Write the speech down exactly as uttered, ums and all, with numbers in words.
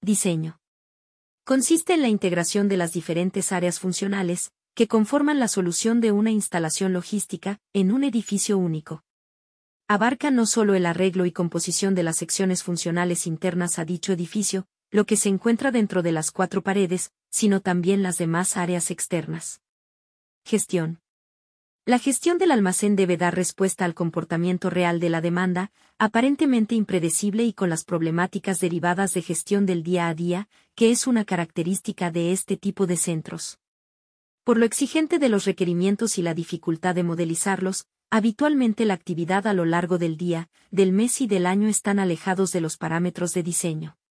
Diseño. Consiste en la integración de las diferentes áreas funcionales, que conforman la solución de una instalación logística, en un edificio único. Abarca no solo el arreglo y composición de las secciones funcionales internas a dicho edificio, lo que se encuentra dentro de las cuatro paredes, sino también las demás áreas externas. Gestión. La gestión del almacén debe dar respuesta al comportamiento real de la demanda, aparentemente impredecible y con las problemáticas derivadas de gestión del día a día, que es una característica de este tipo de centros. Por lo exigente de los requerimientos y la dificultad de modelizarlos, habitualmente la actividad a lo largo del día, del mes y del año están alejados de los parámetros de diseño.